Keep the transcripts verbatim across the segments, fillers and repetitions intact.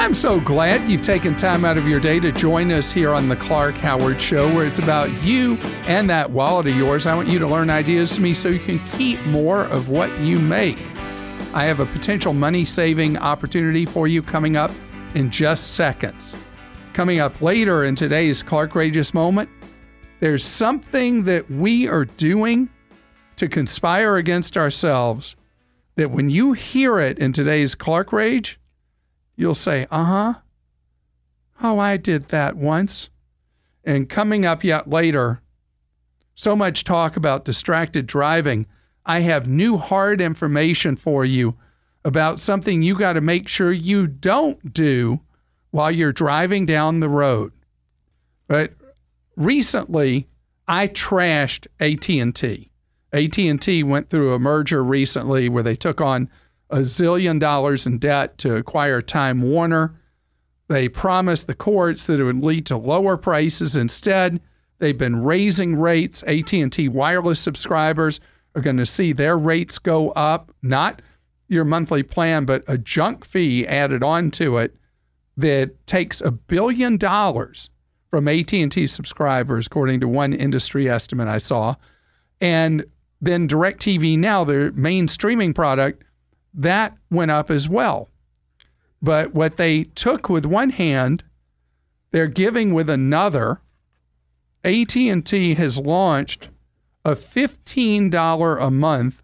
I'm so glad you've taken time out of your day to join us here on the Clark Howard Show, where it's about you and that wallet of yours. I want you to learn ideas from me so you can keep more of what you make. I have a potential money-saving opportunity for you coming up in just seconds. Coming up later in today's Clarkrageous Moment, there's something that we are doing to conspire against ourselves that when you hear it in today's Clark Rage, you'll say, uh-huh, oh, I did that once. And coming up yet later, so much talk about distracted driving. I have new hard information for you about something you got to make sure you don't do while you're driving down the road. But recently, I trashed A T and T. A T and T went through a merger recently where they took on a zillion dollars in debt to acquire Time Warner. They promised the courts that it would lead to lower prices. Instead, they've been raising rates. A T and T wireless subscribers are going to see their rates go up, not your monthly plan, but a junk fee added on to it that takes a billion dollars from A T and T subscribers, according to one industry estimate I saw. And then DirecTV Now, their main streaming product, that went up as well. But what they took with one hand, they're giving with another. A T and T has launched a fifteen dollars a month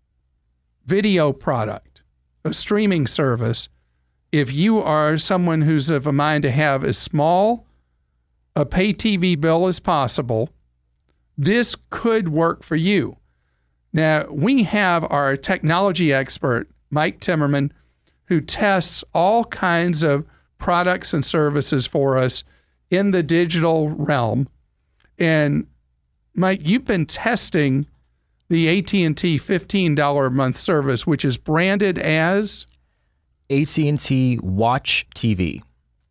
video product, a streaming service. If you are someone who's of a mind to have as small a pay T V bill as possible, this could work for you. Now, we have our technology expert, Mike Timmerman, who tests all kinds of products and services for us in the digital realm. And Mike, you've been testing the A T and T fifteen dollars a month service, which is branded as A T and T Watch T V.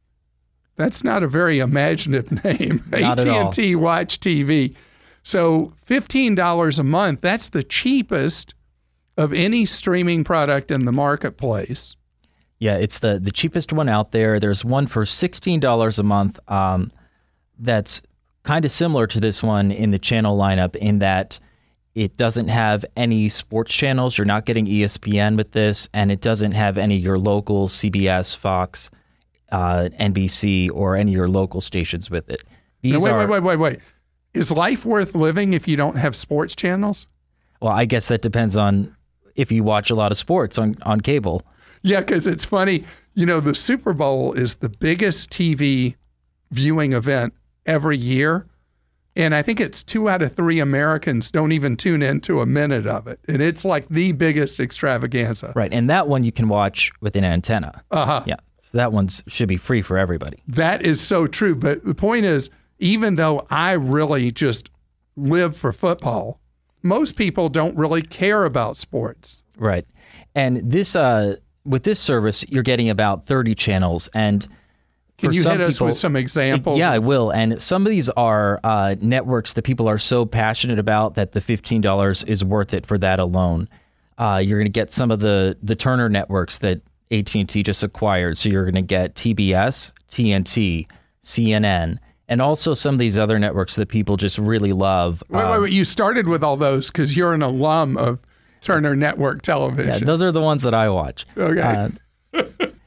That's not a very imaginative name. Not A T and T at all. Watch T V. So fifteen dollars a month, that's the cheapest of any streaming product in the marketplace. Yeah, it's the, the cheapest one out there. There's one for sixteen dollars a month um, that's kind of similar to this one in the channel lineup in that it doesn't have any sports channels. You're not getting E S P N with this, and it doesn't have any of your local C B S, Fox, uh, N B C, or any of your local stations with it. These now, wait, are, wait, wait, wait, wait. Is life worth living if you don't have sports channels? Well, I guess that depends on if you watch a lot of sports on, on cable. Yeah, because it's funny. You know, the Super Bowl is the biggest T V viewing event every year. And I think it's two out of three Americans don't even tune into a minute of it. And it's like the biggest extravaganza. Right. And that one you can watch with an antenna. Uh-huh. Yeah. So that one should be free for everybody. That is so true. But the point is, even though I really just live for football, most people don't really care about sports. Right. And this, uh, with this service, you're getting about thirty channels. And Can for you some hit us people, with some examples? Yeah, I will. And some of these are uh, networks that people are so passionate about that the fifteen dollars is worth it for that alone. Uh, you're going to get some of the, the Turner networks that A T and T just acquired. So you're going to get T B S, T N T, C N N, and also some of these other networks that people just really love. Wait, wait, wait. You started with all those because you're an alum of Turner Network Television. Yeah, those are the ones that I watch. Okay. Uh,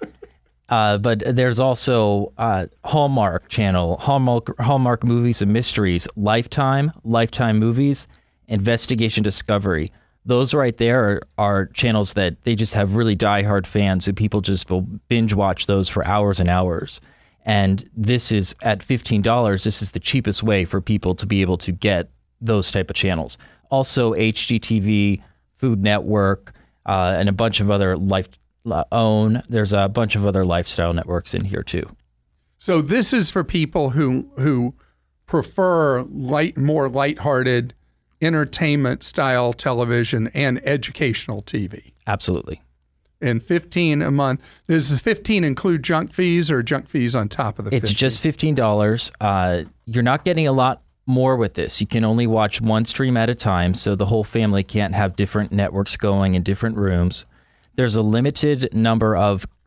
uh, but there's also uh, Hallmark Channel, Hallmark, Hallmark Movies and Mysteries, Lifetime, Lifetime Movies, Investigation Discovery. Those right there are, are channels that they just have really diehard fans who people just will binge watch those for hours and hours. And this is at fifteen dollars. This is the cheapest way for people to be able to get those type of channels. Also H G T V, Food Network, uh, and a bunch of other life uh, own. There's a bunch of other lifestyle networks in here too. So this is for people who who prefer light, more lighthearted, entertainment style television and educational T V. Absolutely. And fifteen a month. Does fifteen include junk fees or junk fees on top of the It's fifteen? just fifteen dollars. Uh, you're not getting a lot more with this. You can only watch one stream at a time, so the whole family can't have different networks going in different rooms. There's a limited number of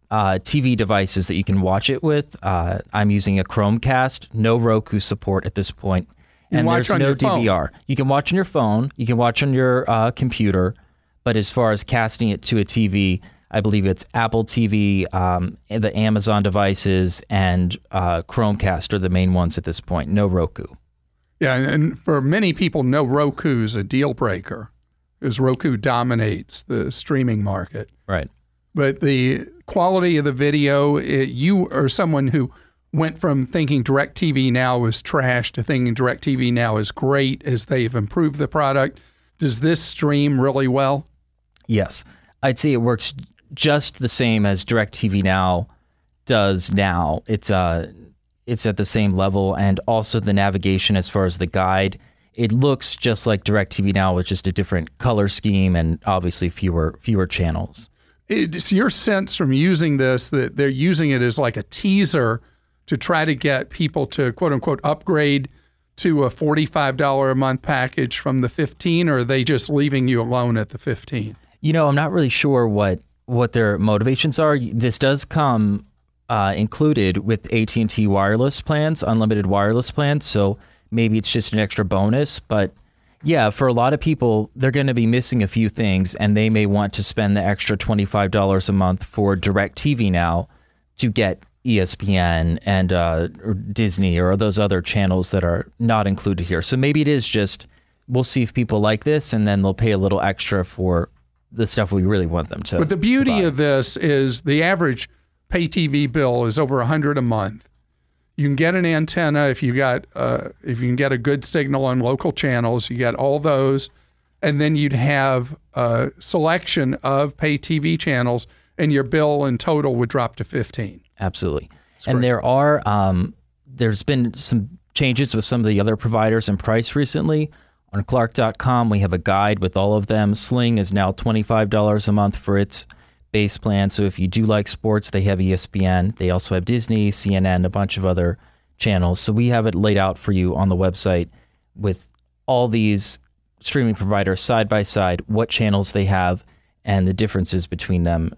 uh, T V devices that you can watch it with. Uh, I'm using a Chromecast, no Roku support at this point. You and watch there's on no your D V R. phone. You can watch on your phone. You can watch on your uh, computer. But as far as casting it to a T V, I believe it's Apple T V, um, the Amazon devices, and uh, Chromecast are the main ones at this point. No Roku. Yeah, and for many people, no Roku's a deal breaker, because Roku dominates the streaming market. Right. But the quality of the video, it, you are someone who went from thinking DirecTV Now is trash to thinking DirecTV Now is great as they've improved the product. Does this stream really well? Yes. I'd say it works just the same as DirecTV Now does now. It's uh, it's at the same level, and also the navigation as far as the guide. It looks just like DirecTV Now with just a different color scheme and obviously fewer fewer channels. It's your sense from using this that they're using it as like a teaser to try to get people to, quote unquote, upgrade to a forty-five dollars a month package from the fifteen, or are they just leaving you alone at the fifteen? You know, I'm not really sure what, what their motivations are. This does come uh, included with A T and T wireless plans, unlimited wireless plans, so maybe it's just an extra bonus. But yeah, for a lot of people, they're going to be missing a few things, and they may want to spend the extra twenty-five dollars a month for DirecTV Now to get E S P N and uh, or Disney or those other channels that are not included here. So maybe it is just, we'll see if people like this, and then they'll pay a little extra for the stuff we really want them to. But the beauty provide. of this is the average pay T V bill is over one hundred dollars a month. You can get an antenna if you got uh, if you can get a good signal on local channels. You get all those, and then you'd have a selection of pay T V channels, and your bill in total would drop to fifteen. Absolutely. That's and great. there are um, there's been some changes with some of the other providers in price recently. On Clark dot com, we have a guide with all of them. Sling is now twenty-five dollars a month for its base plan. So if you do like sports, they have E S P N. They also have Disney, C N N, a bunch of other channels. So we have it laid out for you on the website with all these streaming providers side by side, what channels they have, and the differences between them.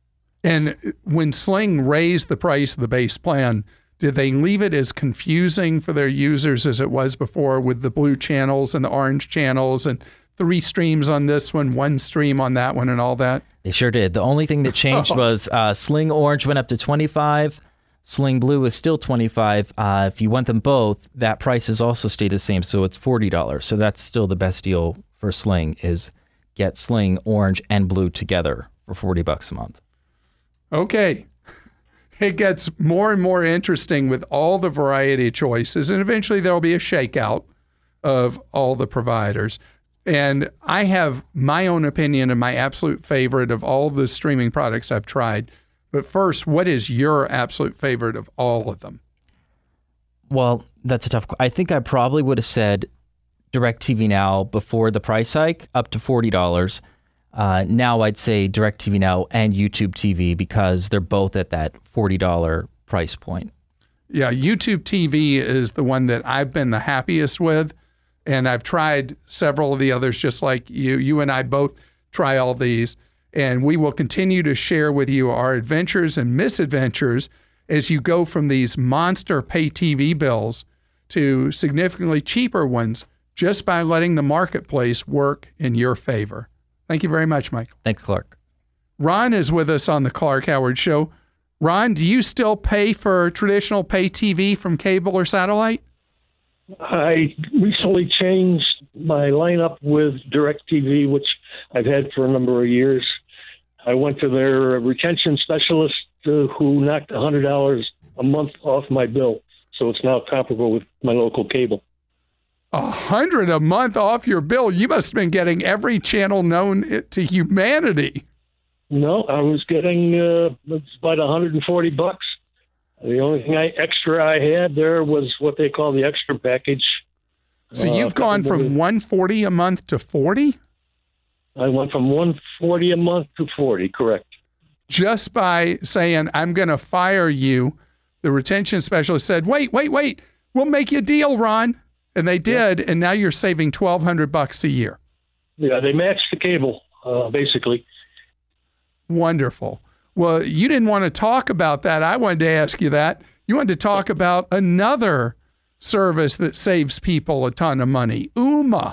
And when Sling raised the price of the base plan, did they leave it as confusing for their users as it was before with the blue channels and the orange channels and three streams on this one, one stream on that one, and all that? They sure did. The only thing that changed was uh, Sling Orange went up to twenty-five. Sling Blue is still twenty-five. Uh, if you want them both, that price has also stayed the same, so it's forty dollars. So that's still the best deal for Sling, is get Sling Orange and Blue together for forty bucks a month. Okay. It gets more and more interesting with all the variety of choices, and eventually there'll be a shakeout of all the providers. And I have my own opinion and my absolute favorite of all the streaming products I've tried. But first, what is your absolute favorite of all of them? Well, that's a tough question. I think I probably would have said DirecTV Now before the price hike, up to forty dollars. Uh, now I'd say DirecTV Now and YouTube T V, because they're both at that forty dollars price point. Yeah, YouTube T V is the one that I've been the happiest with, and I've tried several of the others just like you. You and I both try all these, and we will continue to share with you our adventures and misadventures as you go from these monster pay T V bills to significantly cheaper ones just by letting the marketplace work in your favor. Thank you very much, Michael. Thanks, Clark. Ron is with us on the Clark Howard Show. Ron, do you still pay for traditional pay T V from cable or satellite? I recently changed my lineup with DirecTV, which I've had for a number of years. I went to their retention specialist uh, who knocked one hundred dollars a month off my bill. So it's now comparable with my local cable. A hundred a month off your bill? You must have been getting every channel known to humanity. No, I was getting uh, it's about one hundred forty bucks. The only thing I, extra I had there was what they call the extra package. So you've uh, gone from one hundred forty a month to forty? I went from one hundred forty a month to forty, correct. Just by saying, I'm going to fire you, the retention specialist said, wait, wait, wait, we'll make you a deal, Ron. And they did, yeah. And now you're saving twelve hundred bucks a year. Yeah, they matched the cable, uh, basically. Wonderful. Well, you didn't want to talk about that. I wanted to ask you that. You wanted to talk about another service that saves people a ton of money, Ooma.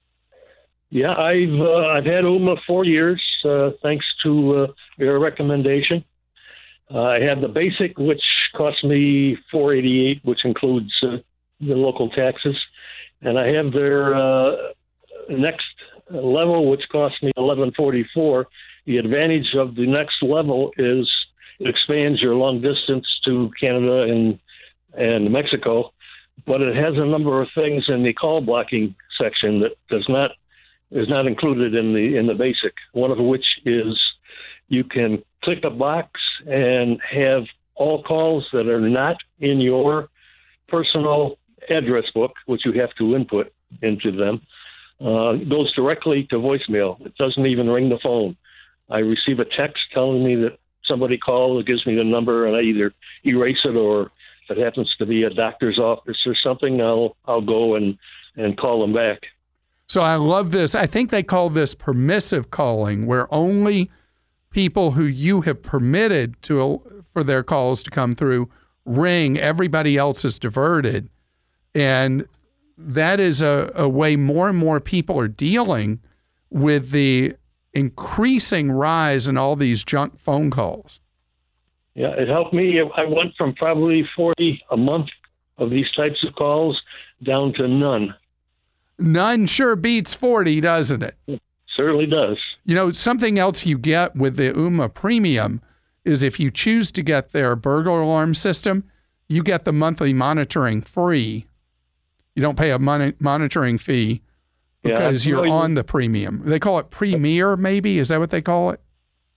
Yeah, I've uh, I've had Ooma for years, uh, thanks to uh, your recommendation. Uh, I have the basic, which cost me four eighty-eight, which includes uh, the local taxes, and I have their uh, next level, which cost me eleven forty-four. The advantage of the next level is it expands your long distance to Canada and and Mexico, but it has a number of things in the call blocking section that does not is not included in the in the basic. One of which is you can click a box and have all calls that are not in your personal address book, which you have to input into them, uh, goes directly to voicemail. It doesn't even ring the phone. I receive a text telling me that somebody called, it gives me the number, and I either erase it, or if it happens to be a doctor's office or something, I'll I'll go and, and call them back. So I love this. I think they call this permissive calling, where only people who you have permitted to for their calls to come through ring. Everybody else is diverted. And that is a, a way more and more people are dealing with the increasing rise in all these junk phone calls. Yeah, it helped me. I went from probably forty a month of these types of calls down to none. None sure beats forty, doesn't it? It certainly does. You know, something else you get with the Ooma Premium is if you choose to get their burglar alarm system, you get the monthly monitoring free. You don't pay a mon- monitoring fee because yeah, you're on the premium. They call it Premier, maybe? Is that what they call it?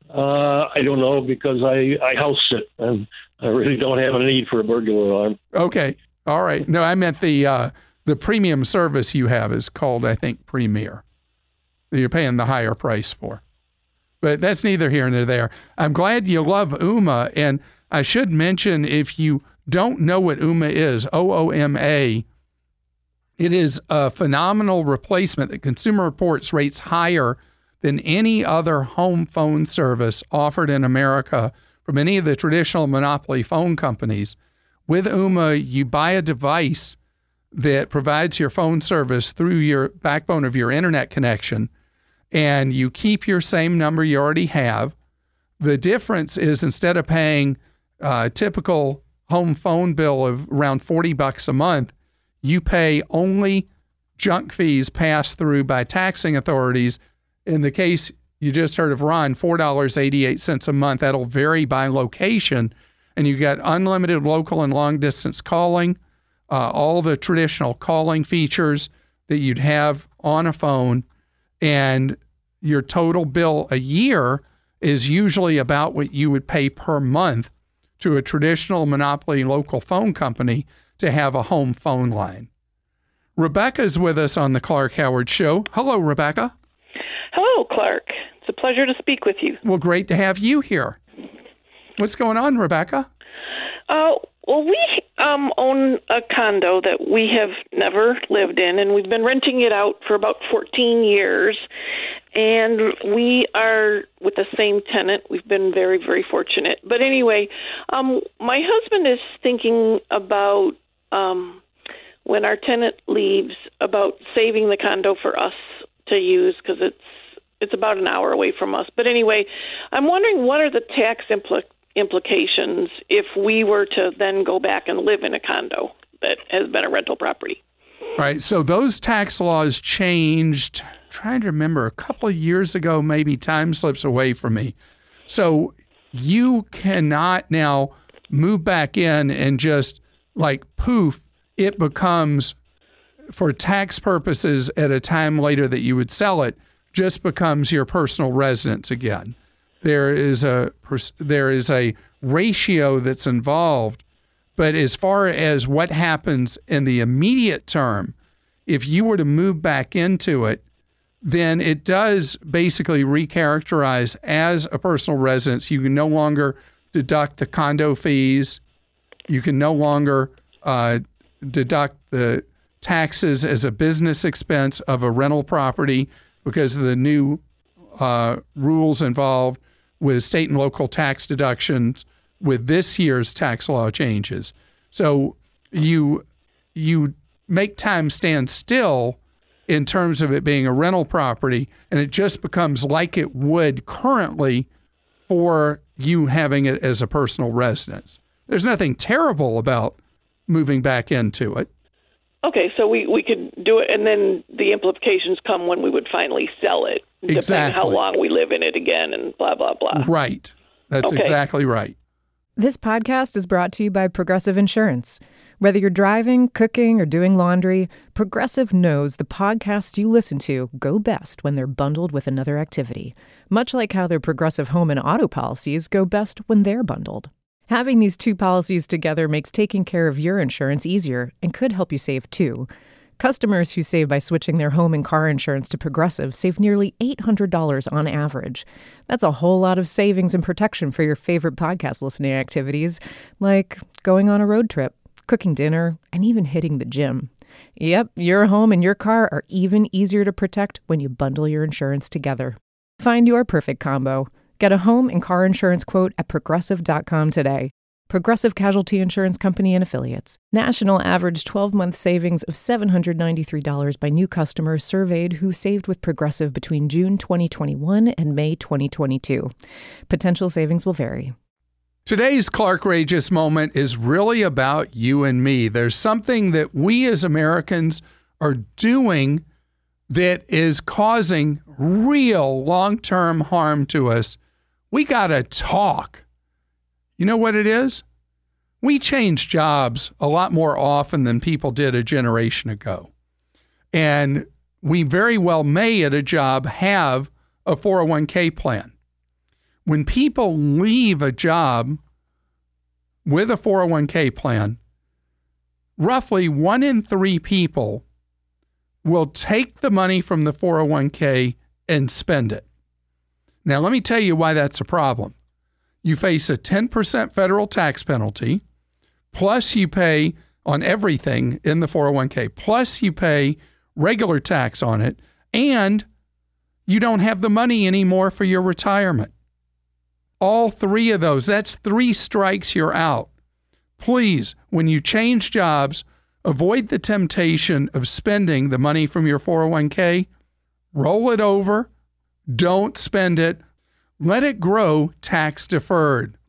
Uh, I don't know, because I, I house sit, and I really don't have a need for a burglar alarm. Okay. All right. No, I meant the uh, the premium service you have is called, I think, Premier, that you're paying the higher price for. But that's neither here nor there. I'm glad you love Ooma, and I should mention, if you don't know what Ooma is, O O M A, it is a phenomenal replacement that Consumer Reports rates higher than any other home phone service offered in America from any of the traditional monopoly phone companies. With Ooma, you buy a device that provides your phone service through your backbone of your internet connection, and you keep your same number you already have. The difference is, instead of paying a typical home phone bill of around forty bucks a month, you pay only junk fees passed through by taxing authorities. In the case you just heard of Ron, four dollars and eighty-eight cents a month. That'll vary by location. And you get unlimited local and long-distance calling, uh, all the traditional calling features that you'd have on a phone. And your total bill a year is usually about what you would pay per month to a traditional monopoly local phone company to have a home phone line. Rebecca's with us on the Clark Howard Show. Hello, Rebecca. Hello, Clark. It's a pleasure to speak with you. Well, great to have you here. What's going on, Rebecca? Uh, well, we um, own a condo that we have never lived in, and we've been renting it out for about fourteen years. And we are with the same tenant. We've been very, very fortunate. But anyway, um, my husband is thinking about, um, when our tenant leaves, about saving the condo for us to use, because it's it's about an hour away from us. But anyway, I'm wondering, what are the tax impl- implications if we were to then go back and live in a condo that has been a rental property? All right. So those tax laws changed, I'm trying to remember, a couple of years ago, maybe. Time slips away from me. So you cannot now move back in and just, like, poof, it becomes, for tax purposes at a time later that you would sell it, just becomes your personal residence again. There is a there is a ratio that's involved, but as far as what happens in the immediate term, if you were to move back into it, then it does basically recharacterize as a personal residence. You can no longer deduct the condo fees. You can no longer uh, deduct the taxes as a business expense of a rental property because of the new uh, rules involved with state and local tax deductions with this year's tax law changes. So you you make time stand still in terms of it being a rental property, and it just becomes like it would currently for you having it as a personal residence. There's nothing terrible about moving back into it. Okay, so we, we could do it, and then the implications come when we would finally sell it, depending exactly. how long we live in it again and blah, blah, blah. Right. That's okay. exactly right. This podcast is brought to you by Progressive Insurance. Whether you're driving, cooking, or doing laundry, Progressive knows the podcasts you listen to go best when they're bundled with another activity, much like how their Progressive home and auto policies go best when they're bundled. Having these two policies together makes taking care of your insurance easier and could help you save too. Customers who save by switching their home and car insurance to Progressive save nearly eight hundred dollars on average. That's a whole lot of savings and protection for your favorite podcast listening activities, like going on a road trip, cooking dinner, and even hitting the gym. Yep, your home and your car are even easier to protect when you bundle your insurance together. Find your perfect combo. Get a home and car insurance quote at progressive dot com today. Progressive Casualty Insurance Company and Affiliates. National average twelve-month savings of seven hundred ninety-three dollars by new customers surveyed who saved with Progressive between June twenty twenty-one and May twenty twenty-two. Potential savings will vary. Today's Clarkrageous moment is really about you and me. There's something that we as Americans are doing that is causing real long-term harm to us. We got to talk. You know what it is? We change jobs a lot more often than people did a generation ago. And we very well may at a job have a four oh one k plan. When people leave a job with a four oh one k plan, roughly one in three people will take the money from the four oh one k and spend it. Now, let me tell you why that's a problem. You face a ten percent federal tax penalty, plus you pay on everything in the four oh one k, plus you pay regular tax on it, and you don't have the money anymore for your retirement. All three of those, that's three strikes, you're out. Please, when you change jobs, avoid the temptation of spending the money from your four oh one k. Roll it over. Don't spend it. Let it grow tax deferred.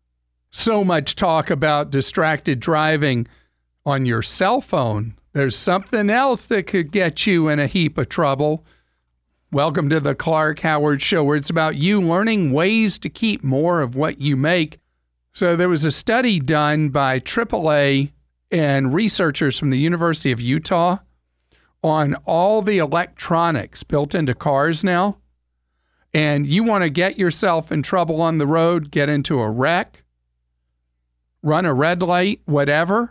So much talk about distracted driving on your cell phone. There's something else that could get you in a heap of trouble. Welcome to the Clark Howard Show, where it's about you learning ways to keep more of what you make. So there was a study done by triple A and researchers from the University of Utah on all the electronics built into cars now. And you want to get yourself in trouble on the road, get into a wreck, run a red light, whatever.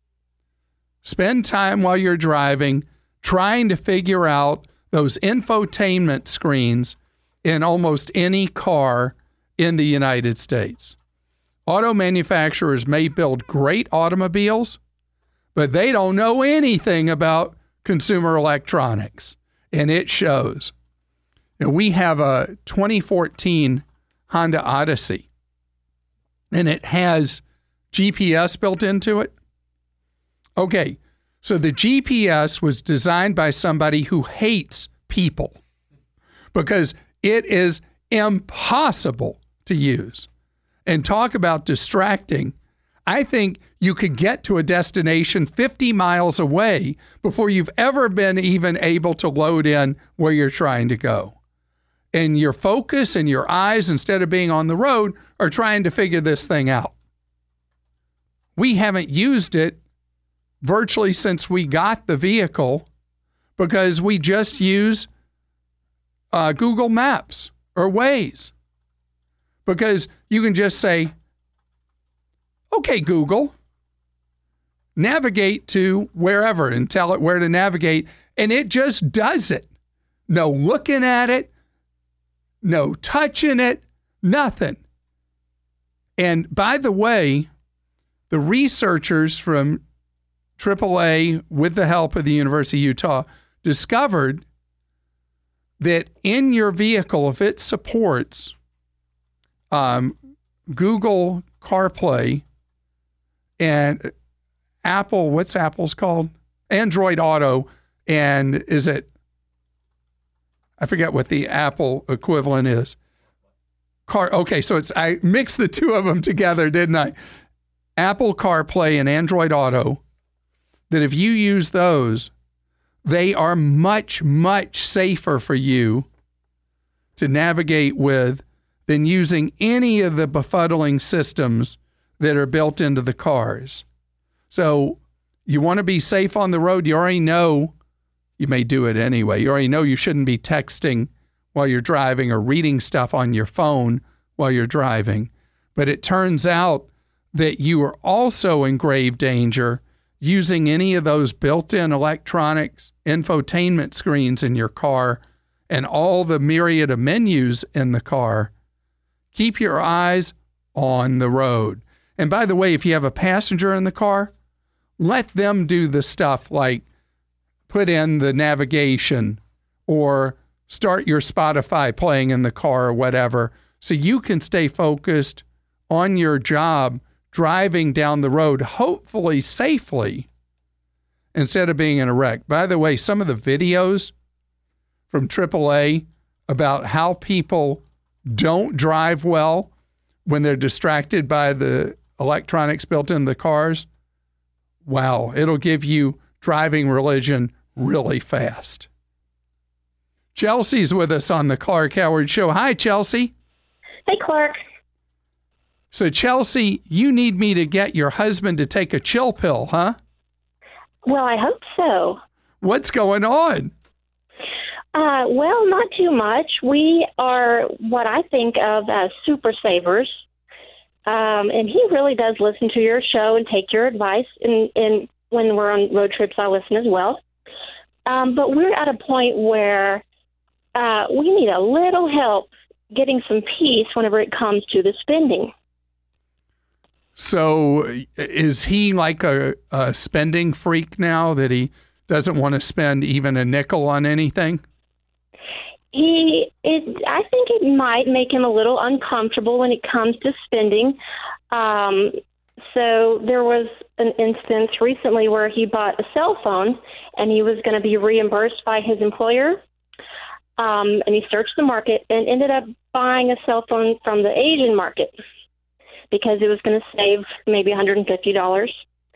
Spend time while you're driving trying to figure out those infotainment screens in almost any car in the United States. Auto manufacturers may build great automobiles, but they don't know anything about consumer electronics, and it shows. And we have a twenty fourteen Honda Odyssey, and it has G P S built into it. Okay, so the G P S was designed by somebody who hates people because it is impossible to use. And talk about distracting. I think you could get to a destination fifty miles away before you've ever been even able to load in where you're trying to go. And your focus and your eyes, instead of being on the road, are trying to figure this thing out. We haven't used it virtually since we got the vehicle because we just use uh, Google Maps or Waze. Because you can just say, okay, Google, navigate to wherever and tell it where to navigate. And it just does it. No looking at it, no touching it, nothing. And by the way, the researchers from triple A, with the help of the University of Utah, discovered that in your vehicle, if it supports um, Google CarPlay and Apple, what's Apple's called? Android Auto. And is it, I forget what the Apple equivalent is. Car. Okay, so it's, I mixed the two of them together, didn't I? Apple CarPlay and Android Auto, that if you use those, they are much, much safer for you to navigate with than using any of the befuddling systems that are built into the cars. So you want to be safe on the road. You already know, you may do it anyway. You already know you shouldn't be texting while you're driving or reading stuff on your phone while you're driving. But it turns out that you are also in grave danger using any of those built-in electronics, infotainment screens in your car, and all the myriad of menus in the car. Keep your eyes on the road. And by the way, if you have a passenger in the car, let them do the stuff like put in the navigation or start your Spotify playing in the car or whatever, so you can stay focused on your job driving down the road, hopefully safely, instead of being in a wreck. By the way, some of the videos from triple A about how people don't drive well when they're distracted by the electronics built in the cars, wow, it'll give you driving religion really fast. Chelsea's with us on the Clark Howard Show. Hi, Chelsea. Hey, Clark. So, Chelsea, you need me to get your husband to take a chill pill, huh? Well, I hope so. What's going on? Uh, well, not too much. We are what I think of as super savers. Um, and he really does listen to your show and take your advice. And, and when we're on road trips, I listen as well. Um, but we're at a point where uh, we need a little help getting some peace whenever it comes to the spending. So is he like a, a spending freak now that he doesn't want to spend even a nickel on anything? He, it, I think it might make him a little uncomfortable when it comes to spending. Um, so there was an instance recently where he bought a cell phone and he was going to be reimbursed by his employer. Um, and he searched the market and ended up buying a cell phone from the Asian market because it was going to save maybe one hundred fifty dollars.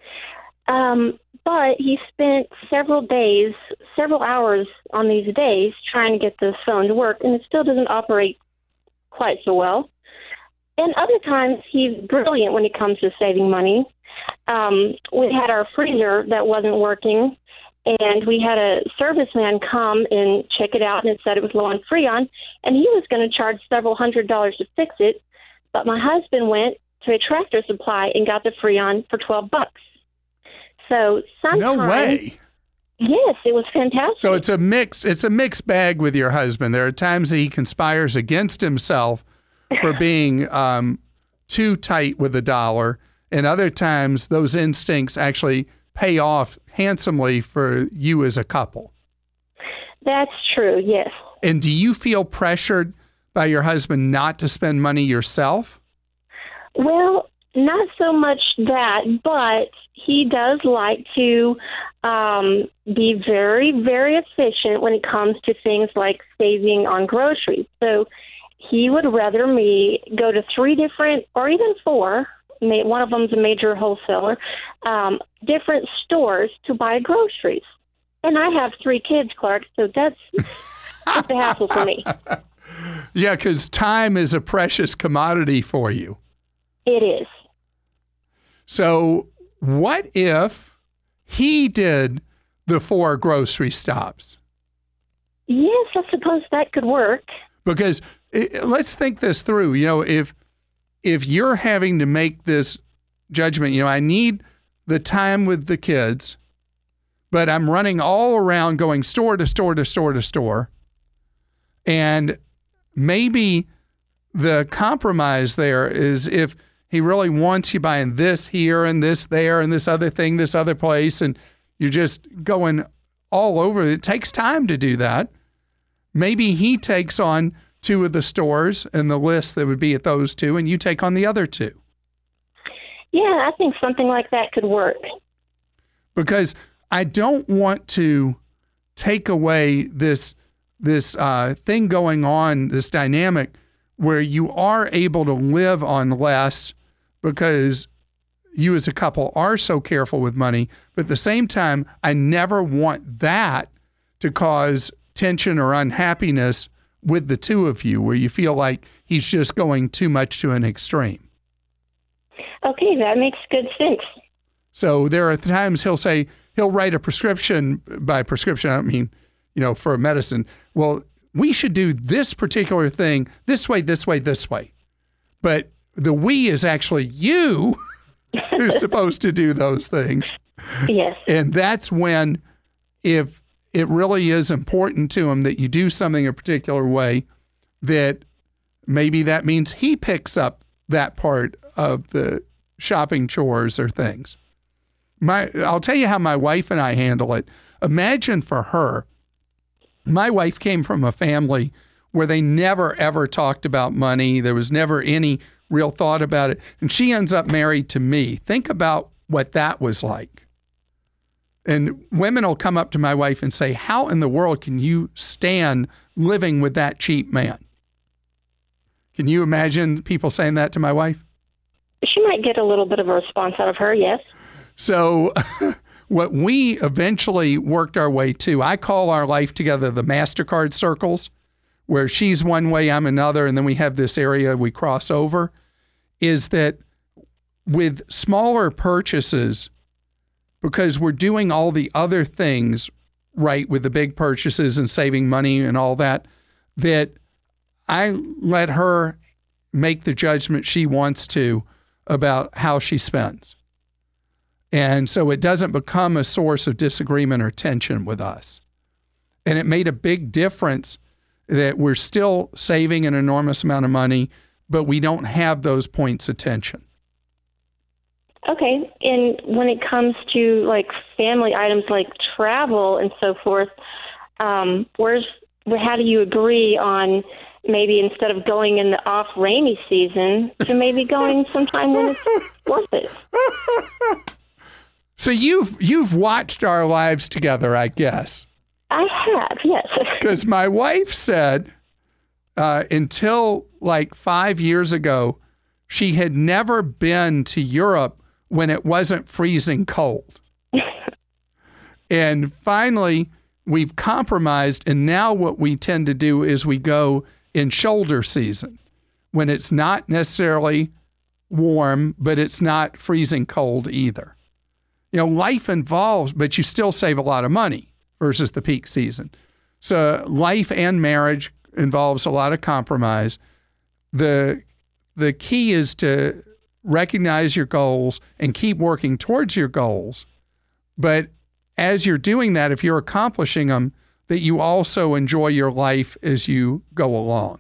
Um, but he spent several days, several hours on these days trying to get this phone to work, and it still doesn't operate quite so well. And other times he's brilliant when it comes to saving money. Um, we had our freezer that wasn't working, and we had a serviceman come and check it out, and it said it was low on Freon, and he was going to charge several hundred dollars to fix it. But my husband went to a Tractor Supply and got the Freon for twelve bucks. So sometimes, no way. Yes, it was fantastic. So it's a mix. It's a mixed bag with your husband. There are times that he conspires against himself for being um, too tight with the dollar, and other times those instincts actually pay off handsomely for you as a couple. That's true. Yes. And do you feel pressured by your husband not to spend money yourself? Well, not so much that, but he does like to um, be very, very efficient when it comes to things like saving on groceries. So he would rather me go to three different, or even four, one of them's a major wholesaler, um, different stores to buy groceries. And I have three kids, Clark, so that's, that's a hassle for me. Yeah, because time is a precious commodity for you. It is. So what if he did the four grocery stops? Yes, I suppose that could work. Because it, let's think this through. You know, if if you're having to make this judgment, you know, I need the time with the kids, but I'm running all around going store to store to store to store. And maybe the compromise there is if he really wants you buying this here and this there and this other thing, this other place, and you're just going all over. It takes time to do that. Maybe he takes on two of the stores and the list that would be at those two, and you take on the other two. Yeah, I think something like that could work. Because I don't want to take away this this uh, thing going on, this dynamic where you are able to live on less because you as a couple are so careful with money. But at the same time, I never want that to cause tension or unhappiness with the two of you, where you feel like he's just going too much to an extreme. Okay, that makes good sense. So there are times he'll say, he'll write a prescription. By prescription, I don't mean, you know, for a medicine. Well, we should do this particular thing this way, this way, this way. But the we is actually you who's supposed to do those things. Yes. And that's when, if it really is important to him that you do something a particular way, that maybe that means he picks up that part of the shopping chores or things. My, I'll tell you how my wife and I handle it. Imagine for her, my wife came from a family where they never, ever talked about money. There was never any real thought about it. And she ends up married to me. Think about what that was like. And women will come up to my wife and say, how in the world can you stand living with that cheap man? Can you imagine people saying that to my wife? She might get a little bit of a response out of her, yes. So what we eventually worked our way to, I call our life together the MasterCard circles, where she's one way, I'm another, and then we have this area we cross over, is that with smaller purchases, because we're doing all the other things right with the big purchases and saving money and all that, that I let her make the judgment she wants to about how she spends. And so it doesn't become a source of disagreement or tension with us. And it made a big difference that we're still saving an enormous amount of money, but we don't have those points of tension. Okay. And when it comes to like family items like travel and so forth, um, where's how do you agree on maybe instead of going in the off rainy season to maybe going sometime when it's worth it? So you've you've watched our lives together, I guess. I have, yes. Because my wife said uh, until like five years ago, she had never been to Europe when it wasn't freezing cold. And finally, we've compromised, and now what we tend to do is we go in shoulder season when it's not necessarily warm, but it's not freezing cold either. You know, life involves, but you still save a lot of money versus the peak season. So life and marriage involves a lot of compromise. The the key is to recognize your goals and keep working towards your goals. But as you're doing that, if you're accomplishing them, that you also enjoy your life as you go along.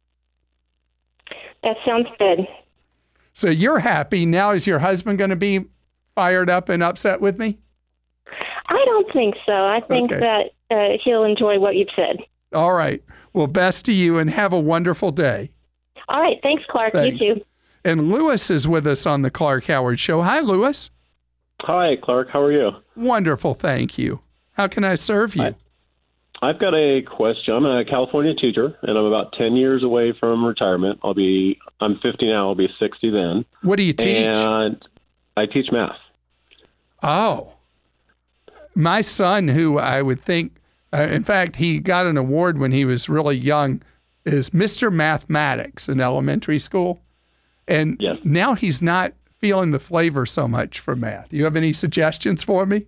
That sounds good. So you're happy. Now is your husband going to be fired up and upset with me? I don't think so. I think Okay. that uh, he'll enjoy what you've said. All right. Well, best to you and have a wonderful day. All right. Thanks, Clark. Thanks. You too. And Lewis is with us on the Clark Howard Show. Hi, Lewis. Hi, Clark. How are you? Wonderful. Thank you. How can I serve you? Hi. I've got a question. I'm a California teacher, and I'm about ten years away from retirement. I'll be, I'm fifty now. I'll be sixty then. What do you teach? And I teach math. Oh. My son, who I would think, uh, in fact, he got an award when he was really young, is Mister Mathematics in elementary school. And Yes. now he's not feeling the flavor so much for math. Do you have any suggestions for me?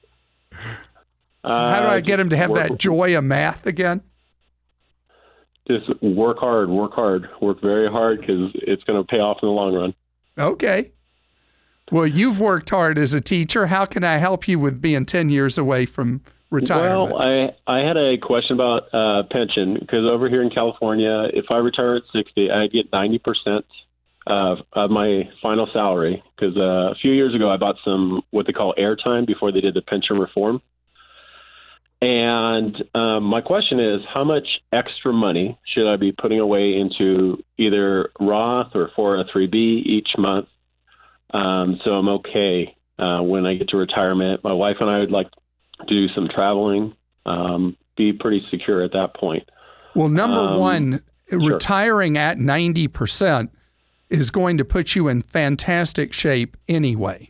Uh, How do I get him to have work, that joy of math again? Just work hard, work hard, work very hard because it's going to pay off in the long run. Okay. Well, you've worked hard as a teacher. How can I help you with being ten years away from retirement? Well, I, I had a question about uh, pension because over here in California, if I retire at sixty, I get ninety percent of, of my final salary because uh, a few years ago I bought some what they call airtime before they did the pension reform. And um, my question is, how much extra money should I be putting away into either Roth or four oh three B each month? Um, so I'm okay uh, when I get to retirement. My wife and I would like to do some traveling, um, be pretty secure at that point. Well, number Um, one, sure. retiring at ninety percent is going to put you in fantastic shape anyway.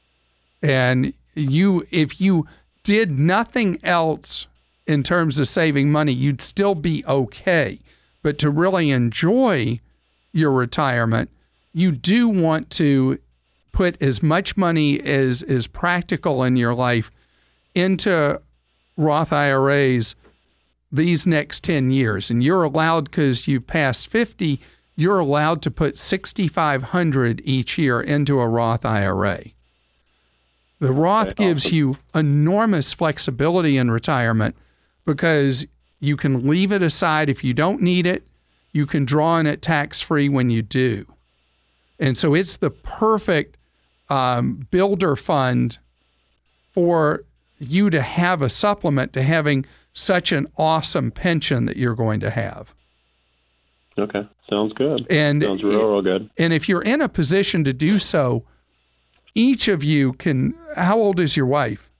And you, if you did nothing else in terms of saving money, you'd still be okay. But to really enjoy your retirement, you do want to put as much money as is practical in your life into Roth I R As these next ten years. And you're allowed, because you passed fifty, you're allowed to put six thousand five hundred dollars each year into a Roth I R A. The Roth gives you enormous flexibility in retirement because you can leave it aside if you don't need it. You can draw on it tax-free when you do. And so it's the perfect um, builder fund for you to have a supplement to having such an awesome pension that you're going to have. Okay, sounds good. And sounds real, real good. And if you're in a position to do so, each of you can. How old is your wife?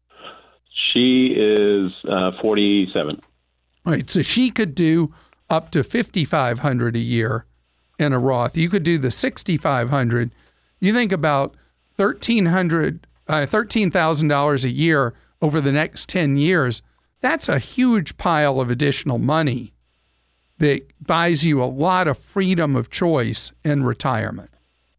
She is uh, forty-seven. All right, so she could do up to fifty-five hundred dollars a year in a Roth. You could do the sixty-five hundred dollars. You think about thirteen hundred dollars, uh, thirteen thousand dollars a year over the next ten years. That's a huge pile of additional money that buys you a lot of freedom of choice in retirement.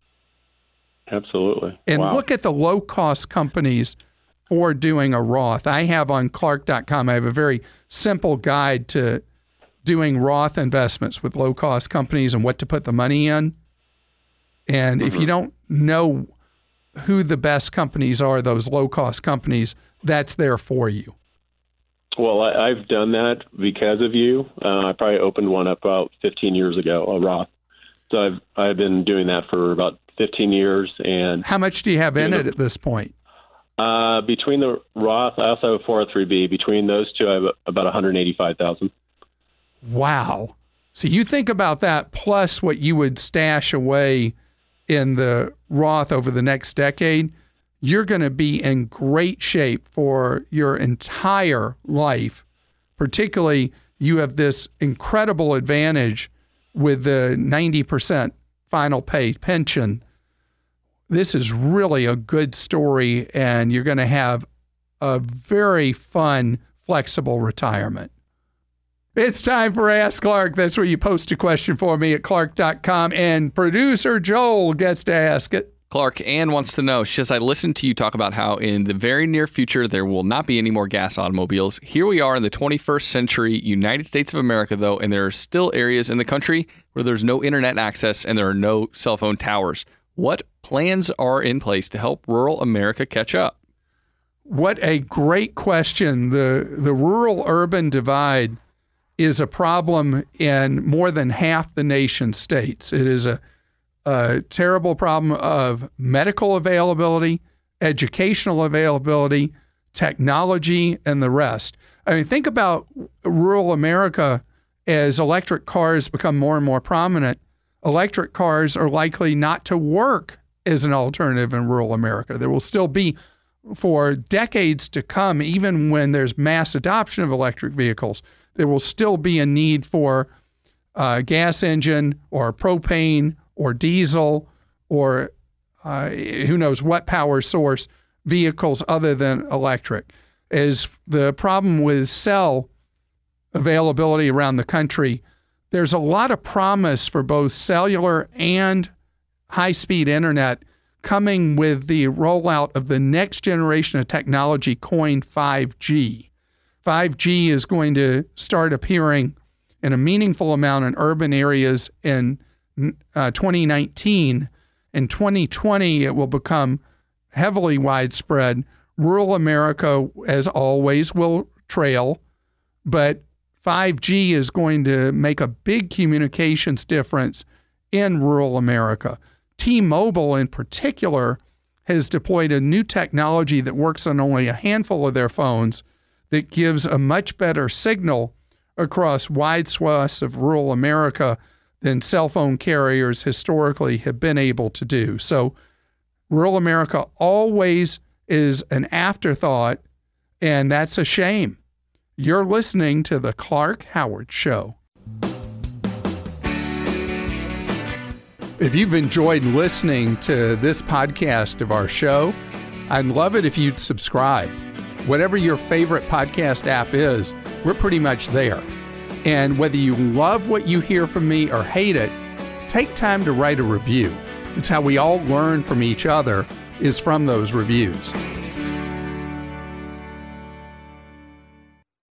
Absolutely. And wow. Look at the low-cost companies for doing a Roth. I have on Clark dot com, I have a very simple guide to doing Roth investments with low-cost companies and what to put the money in. And mm-hmm. if you don't know who the best companies are, those low-cost companies, that's there for you. Well, I, I've done that because of you. Uh, I probably opened one up about fifteen years ago, a Roth. So I've I've been doing that for about fifteen years. And how much do you have in know, it at this point? Uh, between the Roth, I also have a four oh three B. Between those two, I have about one hundred eighty-five thousand dollars. Wow. So you think about that plus what you would stash away in the Roth over the next decade, you're going to be in great shape for your entire life. Particularly, you have this incredible advantage with the ninety percent final pay pension. This is really a good story, and you're going to have a very fun, flexible retirement. It's time for Ask Clark. That's where you post a question for me at clark dot com, and producer Joel gets to ask it. Clark, Ann wants to know, she says, I listened to you talk about how in the very near future there will not be any more gas automobiles. Here we are in the twenty-first century United States of America, though, and there are still areas in the country where there's no internet access and there are no cell phone towers. What plans are in place to help rural America catch up? What a great question. The, the rural-urban divide is a problem in more than half the nation's states. It is a a terrible problem of medical availability, educational availability, technology, and the rest. I mean, think about rural America as electric cars become more and more prominent. Electric cars are likely not to work as an alternative in rural America. There will still be, for decades to come, even when there's mass adoption of electric vehicles, there will still be a need for a gas engine or propane or diesel, or uh, who knows what power source vehicles other than electric. As the problem with cell availability around the country, there's a lot of promise for both cellular and high-speed internet coming with the rollout of the next generation of technology coined five G. five G is going to start appearing in a meaningful amount in urban areas in Uh, twenty nineteen. In twenty twenty, it will become heavily widespread. Rural America, as always, will trail, but five G is going to make a big communications difference in rural America. T-Mobile, in particular, has deployed a new technology that works on only a handful of their phones that gives a much better signal across wide swaths of rural America than cell phone carriers historically have been able to do. So rural America always is an afterthought, and that's a shame. You're listening to The Clark Howard Show. If you've enjoyed listening to this podcast of our show, I'd love it if you'd subscribe. Whatever your favorite podcast app is, we're pretty much there. And whether you love what you hear from me or hate it, take time to write a review. It's how we all learn from each other, is from those reviews.